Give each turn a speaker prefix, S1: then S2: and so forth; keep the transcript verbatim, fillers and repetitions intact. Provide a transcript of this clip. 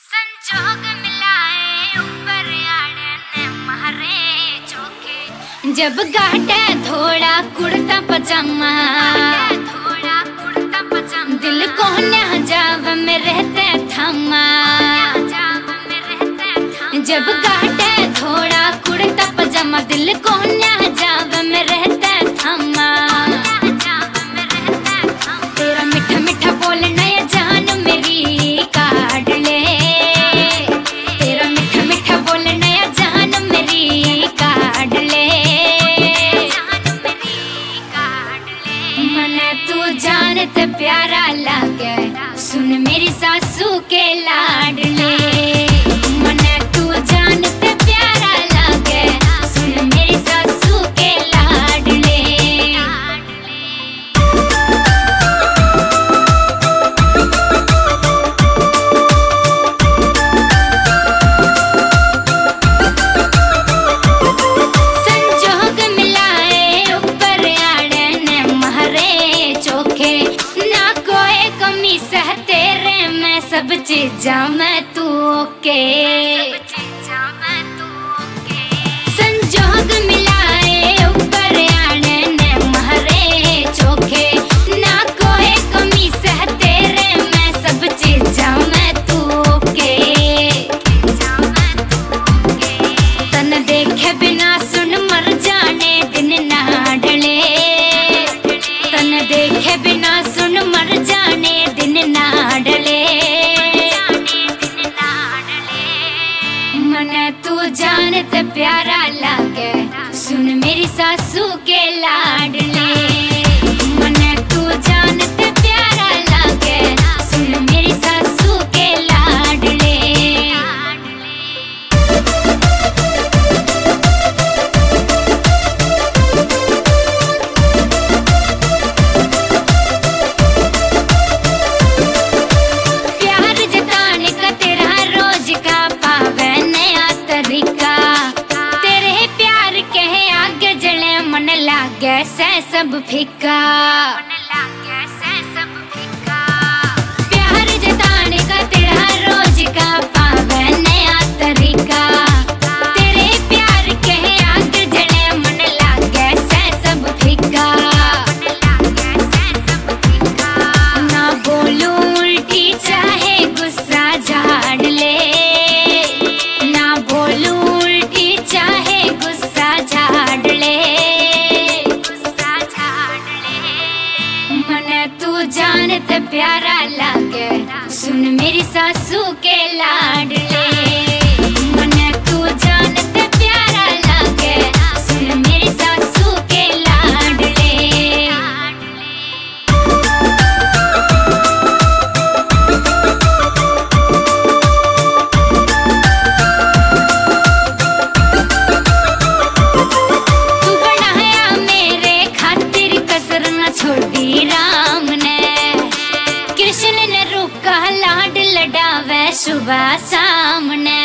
S1: संजोग मिलाए ऊपर आड़े ने मारे चौके। जब गाटे थोड़ा कुर्ता पजामा, थोड़ा कुर्ता पजामा, दिल को न जाव में रहते थमा। जब गाटे थोड़ा कुर्ता पजामा, दिल को न जाव में रहते थमा। तेरा मीठा मीठा बोलना या जान मेरी काढ़ ले। तेरा मीठा मीठा बोलना या जान मेरी काढ़ ले। मने तू जानते प्यारा लागे, सुन मेरी सासू के लाडले। मने तू जानते प्यारा लागे, सुन मेरी सासू के लाडले। संजोग मिलाए ऊपर आड़े ने मारे चौके। ना कोई कमी सह तेरे में सब चीज़ां में तू ओके। संजोग मिलाए ऊपर आड़े ने मारे चौके। ना कोई कमी सह तेरे में सब चीज़ां में तू ओके। तन देखे बिना सुन मर जाने दिन ना ढले। तन देखे बिना सुन मर जाने दिन ना ढले। मने तू जानते प्यारा लागे, सुन मेरी सासू के लाडले। मने तू जानते प्यारा लागे, सुन मेरी सासू के लाडले। प्यार जताने का तेरा रोज का पावे नया तरीका। तेरे प्यार के आगे जले मन लागे से सब फीका। प्यार जताने का तेरा रोज का पावे नया तरीका। तेरे प्यार के आगे जले मन लागे से सब फीका। ना बोलूं उल्टी चाहे गुस्सा झाड़ ले। ना बोलूं उल्टी चाहे गुस्सा झाड़ ले। मने तू जानते प्यारा लागे, सुन मेरी सासू के लाडले। मने तू जानते प्यारा लागे, सुन मेरी सासू के लाडले। तू बनाया मेरे खातिर कसर न छोड़ी राम ने। कृष्ण ने रुका लाड लडावे सुबह शाम ने।